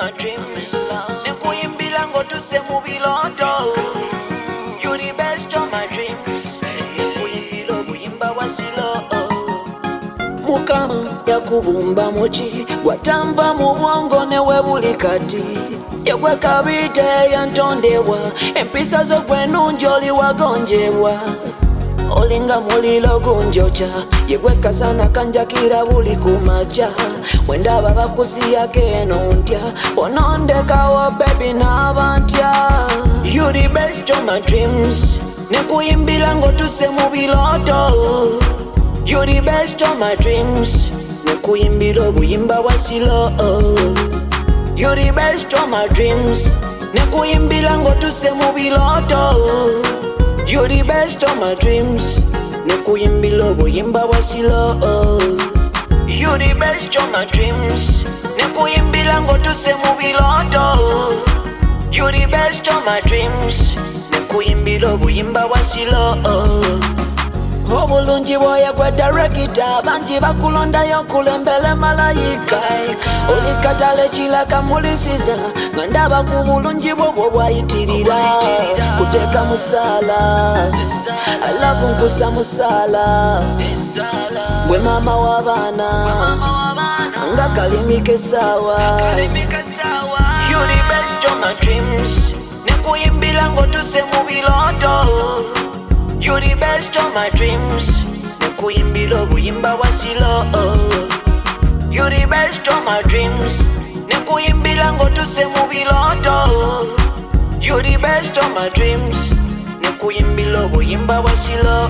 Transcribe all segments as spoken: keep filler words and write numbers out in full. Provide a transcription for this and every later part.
my dreams. Nekuimbila ngotuse mu biloto. You the best of my dreams. Nekuimbila obuyimba wasilo. Mukama yakubumba muki watamva mu bwongo ne webuli kati yegwe kabite yantondewa empisa zo gwe nungi oli wagonjebwa olinga mulilo gunjocha yegwe kasana kanjakira buli kumacha wendaba bakusiyako eno ntya onondekawo baby n'abantya you the best of my dreams nekuyimbila ngotuse mu biloto. You the best of my dreams. Nekuimbila obuyimba wasilo. You the best of my dreams. Nekuimbila ngotuse mu biloto. You the best of my dreams. Nekuimbila obuyimba wasilo. You the best of my dreams. Nekuimbila ngotuse mu biloto. You the best of my dreams. Nekuimbila obuyimba wasilo. Obulungi bwoya gwe director bangi bakulondayo kulembele malayika olikatale kilaka mulisiza nga ndaba ku bulungi bwo bwo bwayitirira kuteeka musala alafu nkusa musala gwe mama w'abaana nga kalimike sawa. You the best of my dreams nekuyimbila ngotuse mu biloto. You the best of my dreams. Nekuimbila obuyimba wasilo. You the best of my dreams. Nekuimbila ngotuse mu biloto. You the best of my dreams. Nekuimbila obuyimba wasilo.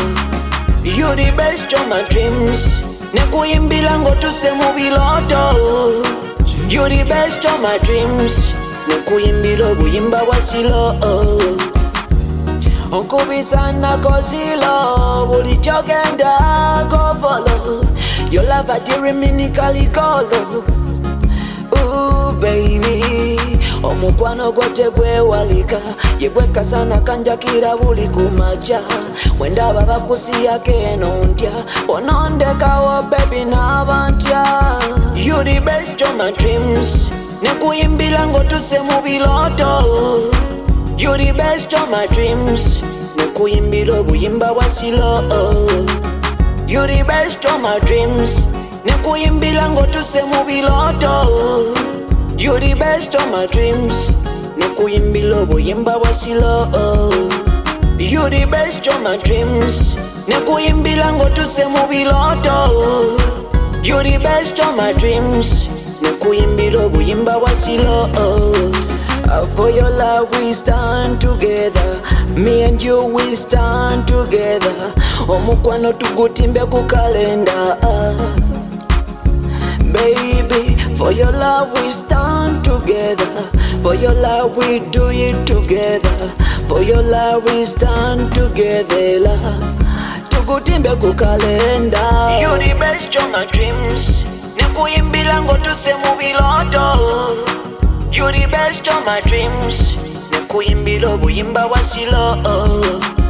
You the best of my dreams. Nekuimbila ngotuse mu biloto. You the best of my dreams. Nekuimbila obuyimba wasilo. Onkubisana kozilo buli kyogenda go follow. Your love a diriminically colo. Ooh baby omukwano gwote gwewalika yegwe kasana kanjakira buli kumacha wendaba bakusiyako eno ntya onondekawo baby n'abantya. You the best of my dreams nekuyimbila ngotuse mu biloto. You the best of my dreams. Nekuimbila obuyimba wasilo. You the best of my dreams. Nekuimbila ngotuse mu biloto. You the best of my dreams. Nekuimbila obuyimba wasilo. You the best of my dreams. Nekuimbila ngotuse mu biloto. You the best of my dreams. Nekuimbila obuyimba wasilo. Uh, for your love we stand together. Me and you we stand together. Omukwano tugutimbe ku kalenda. uh, Baby, for your love we stand together. For your love we do it together. For your love we stand together. la. Tugutimbe ku kalenda. You the best of my dreams. Nekuimbila ngotuse mu biloto. You the best of my dreams. Nekuimbila obuyimba wasilo.